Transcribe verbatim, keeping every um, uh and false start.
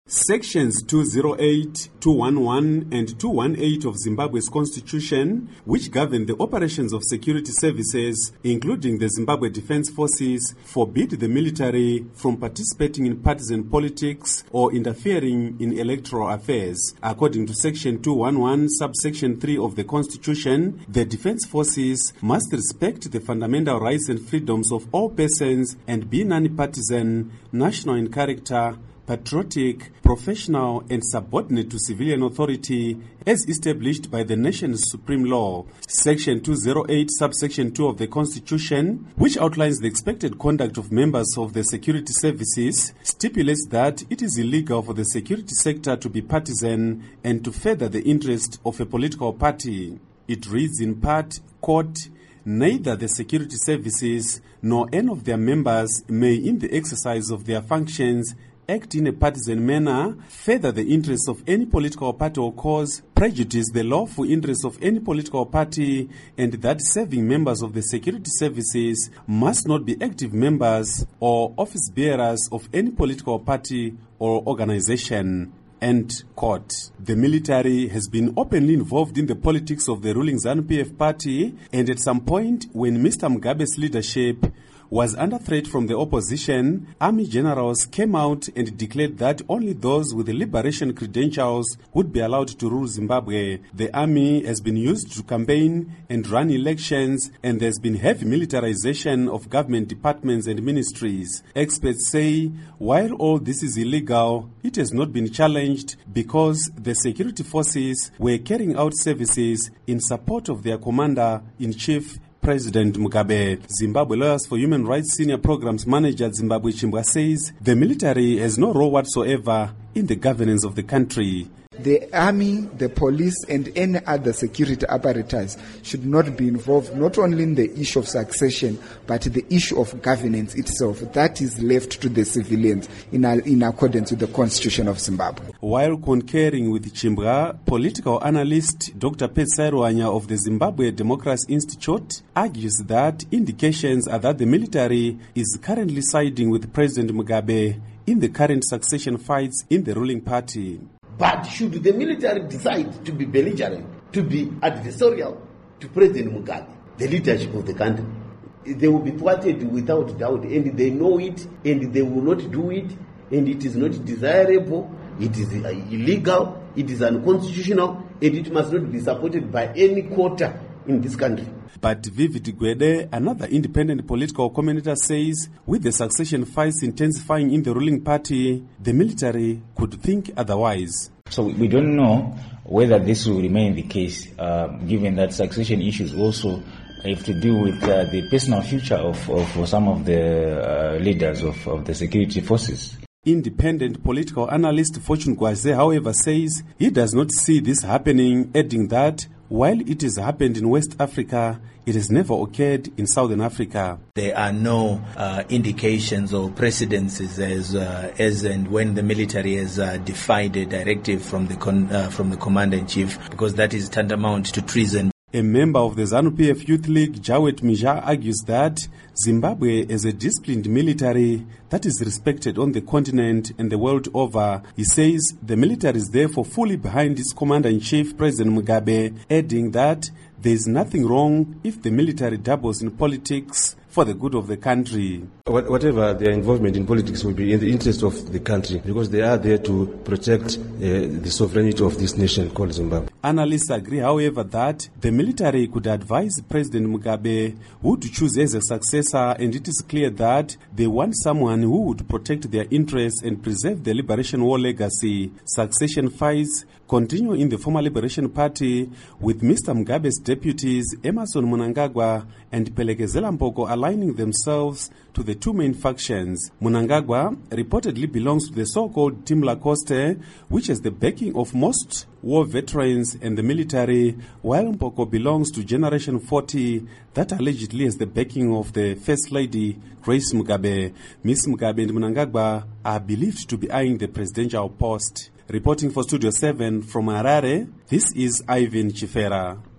Sections two oh eight, two eleven and two eighteen of Zimbabwe's constitution, which govern the operations of security services, including the Zimbabwe Defense Forces, forbid the military from participating in partisan politics or interfering in electoral affairs. According to Section two eleven, subsection three of the constitution, the defense forces must respect the fundamental rights and freedoms of all persons and be non-partisan, national in character, patriotic, professional and subordinate to civilian authority as established by the nation's supreme law. Section two oh eight, subsection two of the Constitution, which outlines the expected conduct of members of the security services, stipulates that it is illegal for the security sector to be partisan and to further the interest of a political party. It reads in part, quote, "Neither the security services nor any of their members may, in the exercise of their functions, act in a partisan manner, further the interests of any political party or cause, prejudice the lawful interests of any political party, and that serving members of the security services must not be active members or office bearers of any political party or organization." End quote. The military has been openly involved in the politics of the ruling ZANU P F party, and at some point when Mister Mugabe's leadership was under threat from the opposition, army generals came out and declared that only those with the liberation credentials would be allowed to rule Zimbabwe. The army has been used to campaign and run elections, and there's been heavy militarization of government departments and ministries. Experts say, while all this is illegal, it has not been challenged because the security forces were carrying out services in support of their commander-in-chief, President Mugabe. Zimbabwe Lawyers for Human Rights Senior Programs Manager Zimbabwe Chimbwa says the military has no role whatsoever in the governance of the country. The army, the police, and any other security apparatus should not be involved not only in the issue of succession, but the issue of governance itself. That is left to the civilians in, in accordance with the Constitution of Zimbabwe. While concurring with Chimbwa, political analyst Doctor Petsai Ruanya of the Zimbabwe Democracy Institute argues that indications are that the military is currently siding with President Mugabe in the current succession fights in the ruling party. But should the military decide to be belligerent, to be adversarial to President Mugabe, the leadership of the country, they will be thwarted without doubt, and they know it, and they will not do it, and it is not desirable, it is illegal, it is unconstitutional, and it must not be supported by any quarter in this country. But Vivid Gwede, another independent political commentator, says with the succession fights intensifying in the ruling party, the military could think otherwise. So we don't know whether this will remain the case, uh, given that succession issues also have to do with uh, the personal future of, of some of the uh, leaders of, of the security forces. Independent political analyst Fortune Gwaze, however, says he does not see this happening, adding that while it has happened in West Africa, it has never occurred in Southern Africa. There are no uh, indications or precedences as uh, as and when the military has uh, defied a directive from the con- uh, from the commander-in-chief, because that is tantamount to treason. A member of the ZANU P F Youth League, Jawet Mija, argues that Zimbabwe is a disciplined military that is respected on the continent and the world over. He says the military is therefore fully behind its commander-in-chief, President Mugabe, adding that there is nothing wrong if the military dabbles in politics for the good of the country. Whatever their involvement in politics will be in the interest of the country, because they are there to protect uh, the sovereignty of this nation called Zimbabwe. Analysts agree, however, that the military could advise President Mugabe who to choose as a successor, and it is clear that they want someone who would protect their interests and preserve the Liberation War legacy. Succession fights continue in the former Liberation Party, with Mister Mugabe's deputies Emmerson Mnangagwa and Pelekezela Mpoko aligning themselves to the two main factions. Mnangagwa reportedly belongs to the so-called Team Lacoste, which has the backing of most war veterans and the military, while Mpoko belongs to Generation forty, that allegedly has the backing of the First Lady, Grace Mugabe. Miss Mugabe and Mnangagwa are believed to be eyeing the presidential post. Reporting for Studio seven from Harare, this is Ivan Chifera.